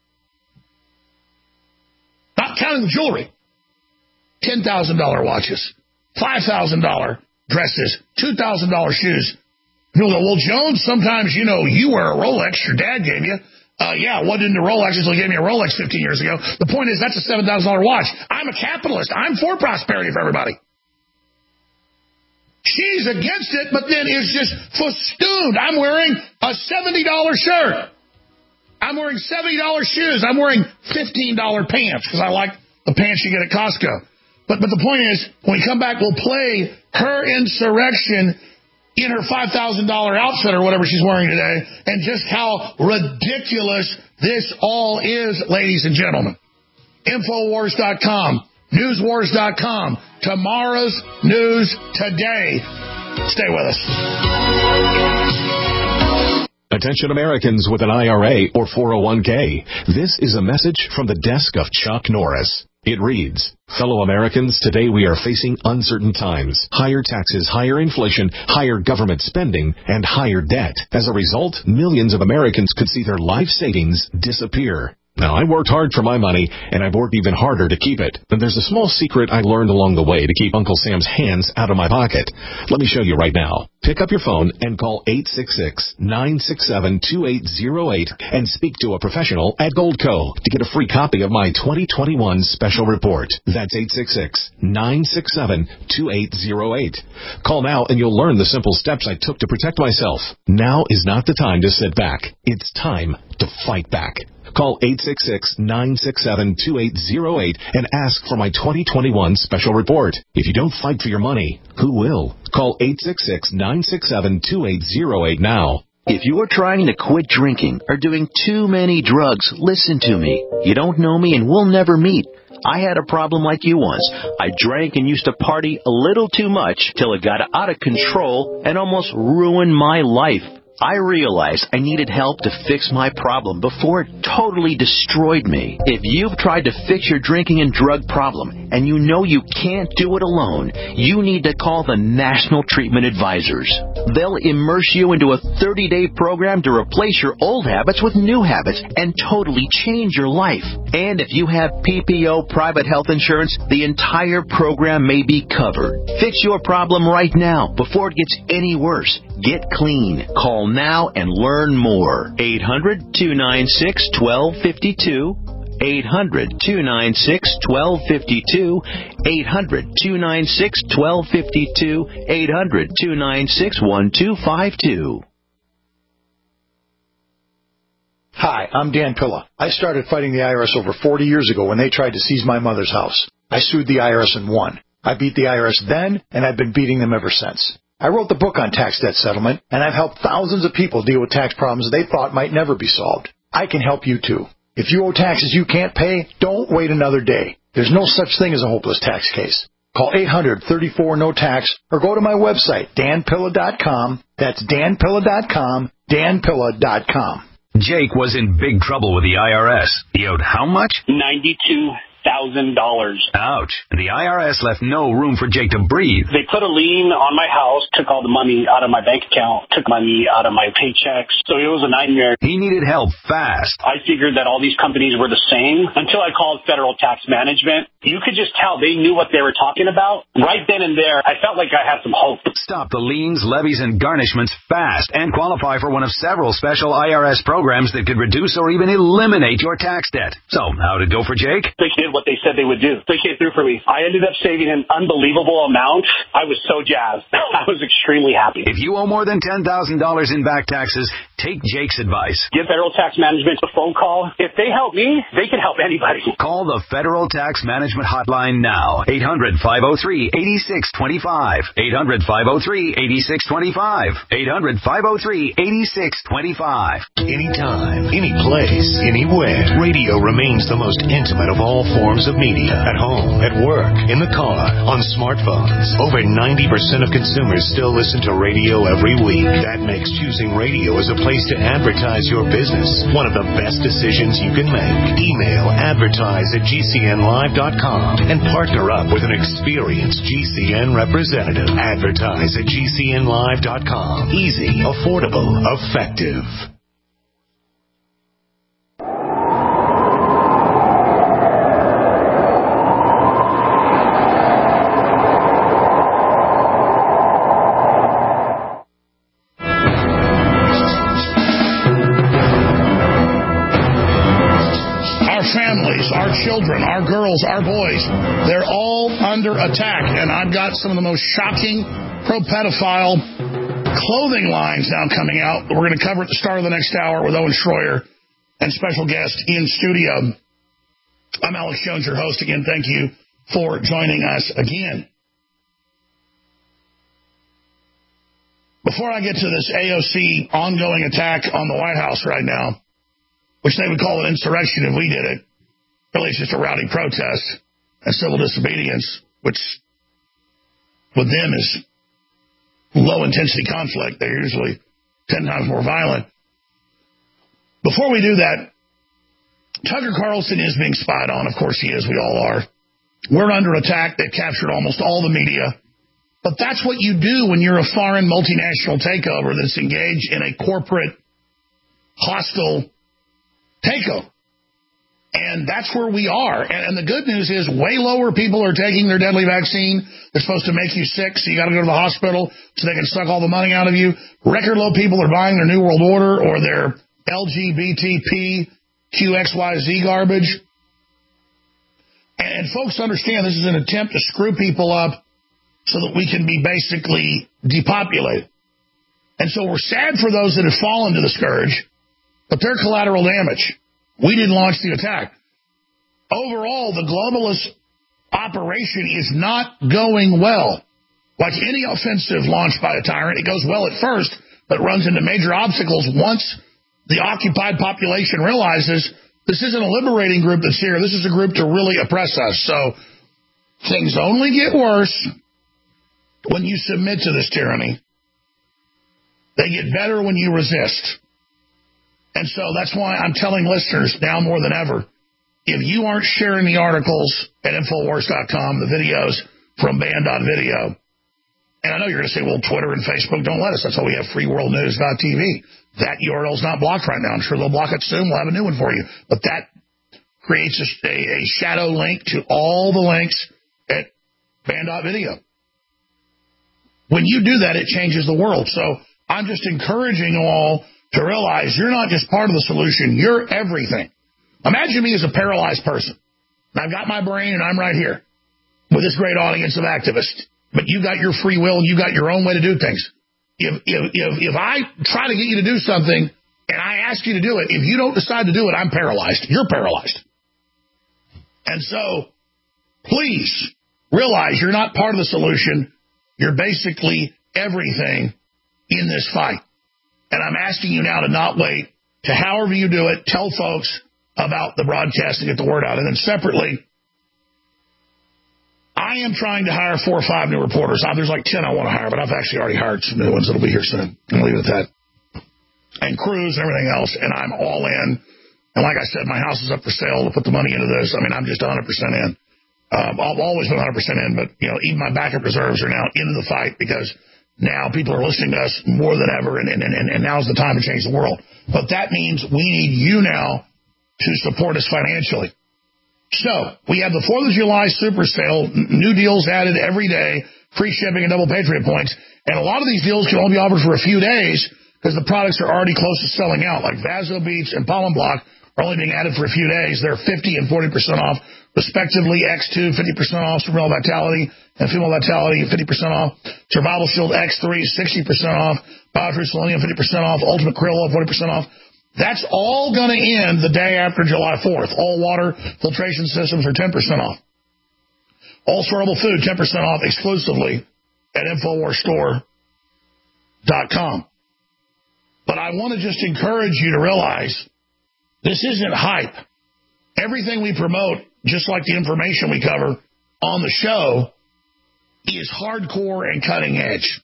Not counting the jewelry. ten thousand dollars watches. five thousand dollars dresses. two thousand dollars shoes. People go, well, Jones, sometimes, you know, you wear a Rolex your dad gave you. Uh, yeah, what didn't the Rolex until he gave me a Rolex fifteen years ago? The point is, that's a seven thousand dollars watch. I'm a capitalist. I'm for prosperity for everybody. She's against it, but then is just festooned. I'm wearing a seventy dollars shirt. I'm wearing seventy dollars shoes. I'm wearing fifteen dollars pants because I like the pants you get at Costco. But but the point is, when we come back, we'll play her insurrection in her five thousand dollars outfit or whatever she's wearing today, and just how ridiculous this all is, ladies and gentlemen. Infowars dot com, Newswars dot com, tomorrow's news today. Stay with us. Attention Americans with an I R A or four oh one k. This is a message from the desk of Chuck Norris. It reads, fellow Americans, today we are facing uncertain times. Higher taxes, higher inflation, higher government spending, and higher debt. As a result, millions of Americans could see their life savings disappear. Now, I worked hard for my money, and I've worked even harder to keep it. And there's a small secret I learned along the way to keep Uncle Sam's hands out of my pocket. Let me show you right now. Pick up your phone and call eight six six, nine six seven, two eight zero eight and speak to a professional at Goldco to get a free copy of my twenty twenty-one special report. That's eight six six, nine six seven, two eight zero eight. Call now and you'll learn the simple steps I took to protect myself. Now is not the time to sit back. It's time to fight back. Call eight six six, nine six seven, two eight zero eight and ask for my twenty twenty-one special report. If you don't fight for your money, who will? Call eight six six, nine six seven, two eight zero eight now. If you're trying to quit drinking or doing too many drugs, listen to me. You don't know me and we'll never meet. I had a problem like you once. I drank and used to party a little too much till it got out of control and almost ruined my life. I realized I needed help to fix my problem before it totally destroyed me. If you've tried to fix your drinking and drug problem and you know you can't do it alone, you need to call the National Treatment Advisors. They'll immerse you into a thirty-day program to replace your old habits with new habits and totally change your life. And if you have P P O private health insurance, the entire program may be covered. Fix your problem right now before it gets any worse. Get clean. Call now and learn more. eight hundred, two nine six, one two five two. eight hundred, two nine six, one two five two. eight hundred, two nine six, one two five two. eight hundred, two nine six, one two five two. Hi, I'm Dan Pilla. I started fighting the I R S over forty years ago when they tried to seize my mother's house. I sued the I R S and won. I beat the I R S then, and I've been beating them ever since. I wrote the book on tax debt settlement, and I've helped thousands of people deal with tax problems they thought might never be solved. I can help you, too. If you owe taxes you can't pay, don't wait another day. There's no such thing as a hopeless tax case. Call eight hundred, thirty-four, no tax or go to my website, dan pilla dot com. That's dan pilla dot com, dan pilla dot com. Jake was in big trouble with the I R S. He owed how much? ninety-two thousand dollars. Ouch. The I R S left no room for Jake to breathe. They put a lien on my house, took all the money out of my bank account, took money out of my paychecks. So it was a nightmare. He needed help fast. I figured that all these companies were the same until I called Federal Tax Management. You could just tell they knew what they were talking about. Right then and there, I felt like I had some hope. Stop the liens, levies, and garnishments fast and qualify for one of several special I R S programs that could reduce or even eliminate your tax debt. So, how'd it go for Jake? They did what they said they would do. They came through for me. I ended up saving an unbelievable amount. I was so jazzed. I was extremely happy. If you owe more than ten thousand dollars in back taxes, take Jake's advice. Give Federal Tax Management a phone call. If they help me, they can help anybody. Call the Federal Tax Management Hotline now. eight hundred, five oh three, eight six two five. eight hundred, five oh three, eight six two five. eight hundred, five oh three, eight six two five. Anytime, any place, anywhere. Radio remains the most intimate of all forms of media. At home, at work, in the car, on smartphones. Over ninety percent of consumers still listen to radio every week. That makes choosing radio as a place to advertise your business one of the best decisions you can make. Email advertise at g c n live dot com and partner up with an experienced G C N representative. Advertise at g c n live dot com. Easy, affordable, effective. Our children, our girls, our boys, they're all under attack. And I've got some of the most shocking pro-pedophile clothing lines now coming out. We're going to cover at the start of the next hour with Owen Schroyer and special guest in studio. I'm Alex Jones, your host. Again, thank you for joining us again. Before I get to this A O C ongoing attack on the White House right now, which they would call an insurrection if we did it, really, it's just a rowdy protest and civil disobedience, which with them is low-intensity conflict. They're usually ten times more violent. Before we do that, Tucker Carlson is being spied on. Of course he is. We all are. We're under attack. They've captured almost all the media. But that's what you do when you're a foreign multinational takeover that's engaged in a corporate, hostile takeover. And that's where we are. And, and the good news is way lower people are taking their deadly vaccine. They're supposed to make you sick, so you got to go to the hospital so they can suck all the money out of you. Record low people are buying their New World Order or their L G B T Q X Y Z garbage. And folks understand this is an attempt to screw people up so that we can be basically depopulated. And so we're sad for those that have fallen to the scourge, but they're collateral damage. We didn't launch the attack. Overall, the globalist operation is not going well. Like any offensive launched by a tyrant, it goes well at first, but runs into major obstacles once the occupied population realizes this isn't a liberating group that's here. This is a group to really oppress us. So things only get worse when you submit to this tyranny. They get better when you resist. And so that's why I'm telling listeners now more than ever, if you aren't sharing the articles at Infowars dot com, the videos from Banned on Video, and I know you're going to say, well, Twitter and Facebook don't let us. That's why we have free world news dot t v. That U R L is not blocked right now. I'm sure they'll block it soon. We'll have a new one for you. But that creates a, a shadow link to all the links at Banned on Video. When you do that, it changes the world. So I'm just encouraging you all to realize you're not just part of the solution. You're everything. Imagine me as a paralyzed person. I've got my brain, and I'm right here with this great audience of activists. But you got your free will, and you got your own way to do things. If, if, if, if I try to get you to do something, and I ask you to do it, if you don't decide to do it, I'm paralyzed. You're paralyzed. And so, please realize you're not part of the solution. You're basically everything in this fight. And I'm asking you now to not wait, to however you do it, tell folks about the broadcast and get the word out. And then separately, I am trying to hire four or five new reporters. There's like ten I want to hire, but I've actually already hired some new ones that'll be here soon. I'm leave it at that. And crews and everything else, and I'm all in. And like I said, my house is up for sale to put the money into this. I mean, I'm just one hundred percent in. Um, I've always been one hundred percent in, but, you know, even my backup reserves are now into the fight because now people are listening to us more than ever, and, and, and, and now's the time to change the world. But that means we need you now to support us financially. So, we have the fourth of July super sale, new deals added every day, free shipping and double Patriot points. And a lot of these deals can only be offered for a few days because the products are already close to selling out, like Vaso Beats and Pollen Block are only being added for a few days. They're fifty and forty percent off, respectively. X two, fifty percent off, Survival Vitality and Female Vitality, fifty percent off. Survival Shield X three, sixty percent off. Biotrue Selenium, fifty percent off. Ultimate Krill, forty percent off. That's all going to end the day after July fourth. All water filtration systems are ten percent off. All storable food, ten percent off exclusively at Infowars Store dot com. But I want to just encourage you to realize this isn't hype. Everything we promote, just like the information we cover on the show, is hardcore and cutting edge.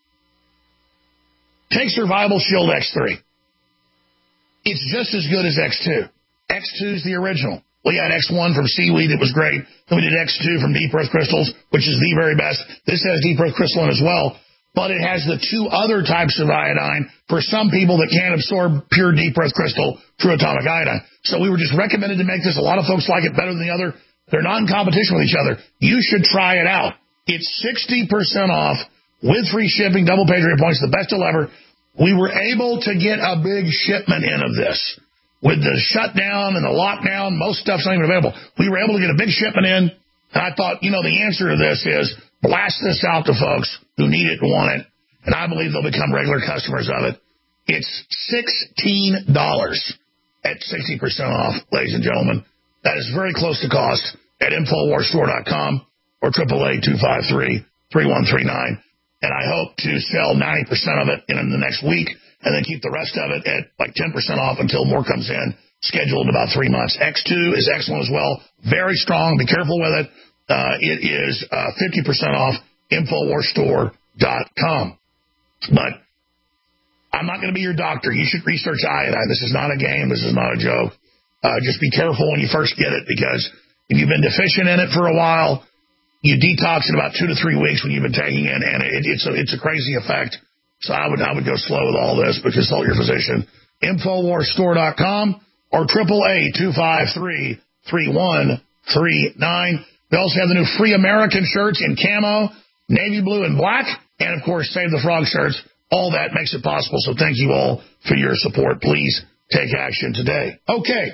Take Survival Shield X three. It's just as good as X two. X two is the original. We had X one from seaweed. It was great. Then we did X two from deep earth crystals, which is the very best. This has deep earth crystalline as well, but it has the two other types of iodine for some people that can't absorb pure deep earth crystal, true atomic iodine. So we were just recommended to make this. A lot of folks like it better than the other. They're not in competition with each other. You should try it out. It's sixty percent off with free shipping, double Patriot points, the best deal ever. We were able to get a big shipment in of this. With the shutdown and the lockdown, most stuff's not even available. We were able to get a big shipment in, and I thought, you know, the answer to this is blast this out to folks who need it and want it, and I believe they'll become regular customers of it. It's sixteen dollars at sixty percent off, ladies and gentlemen. That is very close to cost at Infowars Store dot com or eight eight eight, two five three, three one three nine. And I hope to sell ninety percent of it in the next week and then keep the rest of it at like ten percent off until more comes in, scheduled in about three months. X two is excellent as well. Very strong. Be careful with it. Uh, it is uh, fifty percent off, Infowars Store dot com. But I'm not going to be your doctor. You should research iodine. This is not a game. This is not a joke. Uh, just be careful when you first get it, because if you've been deficient in it for a while, you detox in about two to three weeks when you've been taking it, and it, it's a it's a crazy effect. So I would I would go slow with all this, but consult your physician. Infowars Store dot com or eight eight eight, two five three, three one three nine. We also have the new Free American shirts in camo, navy blue, and black, and of course Save the Frog shirts. All that makes it possible. So thank you all for your support. Please take action today. Okay.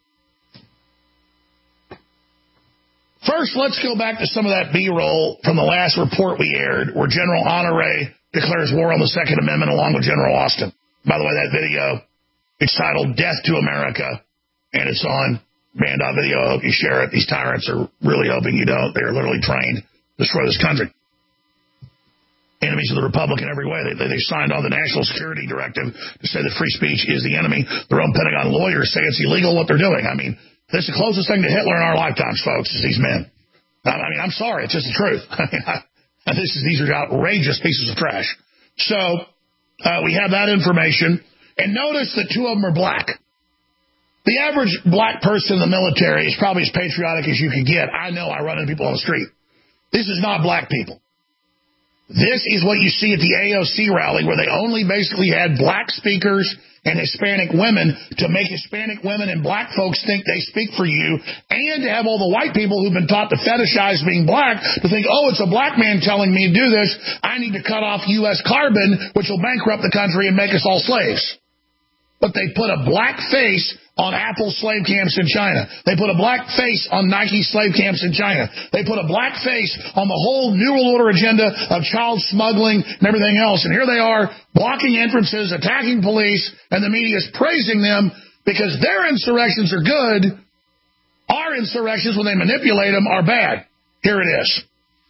First, let's go back to some of that B-roll from the last report we aired where General Honore declares war on the Second Amendment along with General Austin. By the way, that video, it's titled Death to America, and it's on Banned on Video. I hope you share it. These tyrants are really hoping you don't. They are literally trained to destroy this country. enemies of the Republic in every way. They, they, they signed on the National Security Directive to say that free speech is the enemy. Their own Pentagon lawyers say it's illegal what they're doing. I mean, this is the closest thing to Hitler in our lifetimes, folks, is these men. I mean, I'm sorry. It's just the truth. I mean, I, this is, these are outrageous pieces of trash. So uh, we have that information. And notice that two of them are black. The average black person in the military is probably as patriotic as you can get. I know. I run into people on the street. This is not black people. This is what you see at the A O C rally, where they only basically had black speakers and Hispanic women to make Hispanic women and black folks think they speak for you, and to have all the white people who've been taught to fetishize being black to think, oh, it's a black man telling me to do this. I need to cut off U S carbon, which will bankrupt the country and make us all slaves. But they put a black face on Apple slave camps in China. They put a black face on Nike slave camps in China. They put a black face on the whole New World Order agenda of child smuggling and everything else. And here they are blocking entrances, attacking police, and the media is praising them because their insurrections are good. Our insurrections, when they manipulate them, are bad. Here it is.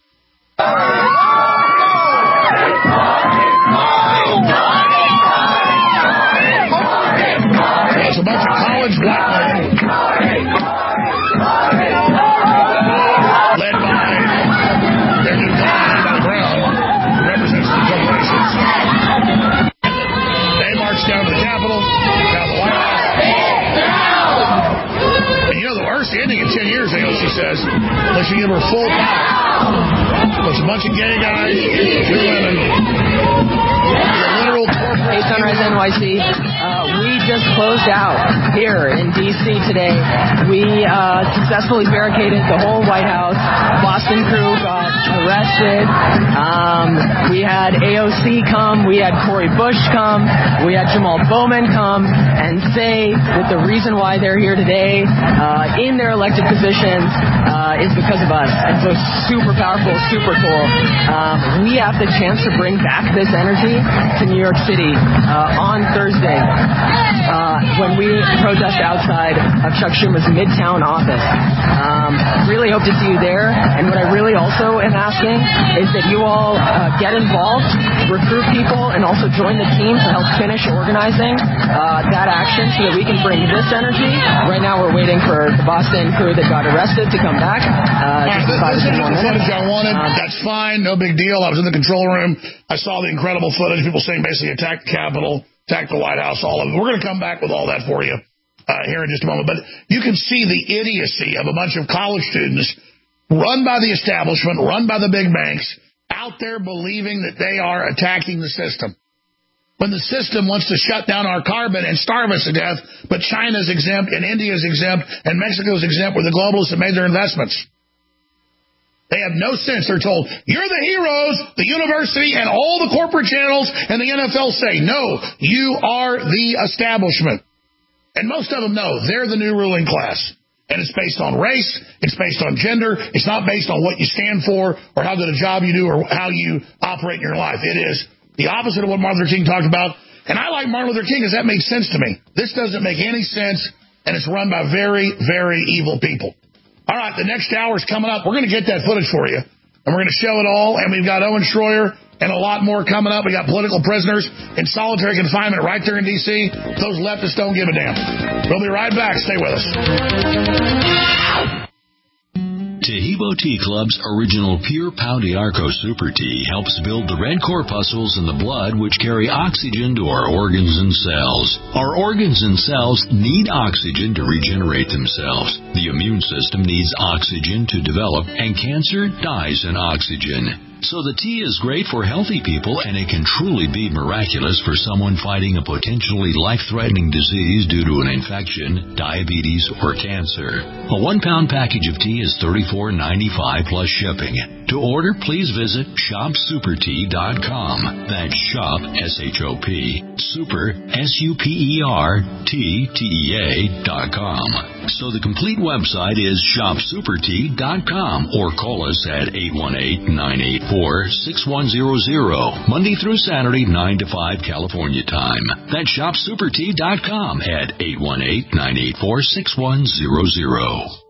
It's a bunch of college black men led by their new guy, Andy Brown, who represents the corporations. They marched down to the Capitol, down to the White House. And you know, the worst ending in ten years, A O C says, unless you give her full power. There's a bunch of gay guys, two women, the literal corporate. Hey, Sunrise N Y C. Uh, we just closed out here in D C today. We uh, successfully barricaded the whole White House. Boston crew got arrested. Um, we had A O C come. We had Cori Bush come. We had Jamal Bowman come and say that the reason why they're here today uh, in their elected positions uh, is because of us. And so super powerful, super cool. Um, we have the chance to bring back this energy to New York City uh, on Thursday uh, when we protest outside of Chuck Schumer's Midtown office. Um, really hope to see you there. And what I really also am asking is that you all uh, get involved, recruit people, and also join the team to help finish organizing uh, that action so that we can bring this energy. Right now we're waiting for the Boston crew that got arrested to come back. Uh, right, just this, this is the footage I wanted. Um, That's fine. No big deal. I was in the control room. I saw the incredible footage. People saying basically attack the Capitol, attack the White House, all of it. We're going to come back with all that for you uh, here in just a moment. But you can see the idiocy of a bunch of college students run by the establishment, run by the big banks, out there believing that they are attacking the system. When the system wants to shut down our carbon and starve us to death, but China's exempt and India's exempt and Mexico's exempt where the globalists have made their investments. They have no sense. They're told, you're the heroes, the university and all the corporate channels and the N F L say, no, you are the establishment. And most of them know they're the new ruling class. And it's based on race. It's based on gender. It's not based on what you stand for or how good a job you do or how you operate in your life. It is the opposite of what Martin Luther King talked about. And I like Martin Luther King because that makes sense to me. This doesn't make any sense, and it's run by very, very evil people. All right, the next hour is coming up. We're going to get that footage for you, and we're going to show it all. And we've got Owen Schroyer and a lot more coming up. We got political prisoners in solitary confinement right there in D C. Those leftists don't give a damn. We'll be right back. Stay with us. Taheebo Tea Club's original Pure Pau d'Arco Super Tea helps build the red corpuscles in the blood which carry oxygen to our organs and cells. Our organs and cells need oxygen to regenerate themselves. The immune system needs oxygen to develop, and cancer dies in oxygen. So the tea is great for healthy people, and it can truly be miraculous for someone fighting a potentially life-threatening disease due to an infection, diabetes, or cancer. A one-pound package of tea is thirty-four ninety-five plus shipping. To order, please visit shop super tea dot com. That's shop, S H O P, super, S U P E R, T, T E A, dot com. So the complete website is shop super tea dot com, or call us at eight one eight, nine eight four, six one zero zero, Monday through Saturday, nine to five California time. That's shop super tea dot com at eight one eight, nine eight four, six one zero zero.